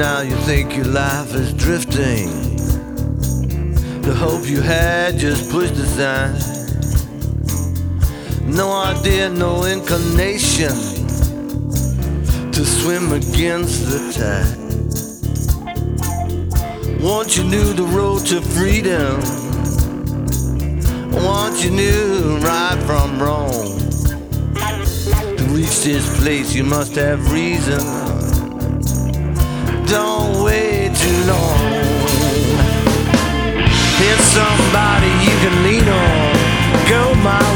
Now you think your life is drifting. The hope you had just pushed aside. No idea, no inclination to swim against the tide. Once you knew the road to freedom, once you knew right from wrong, to reach this place you must have reason. Don't wait too long. Here's somebody you can lean on. Go my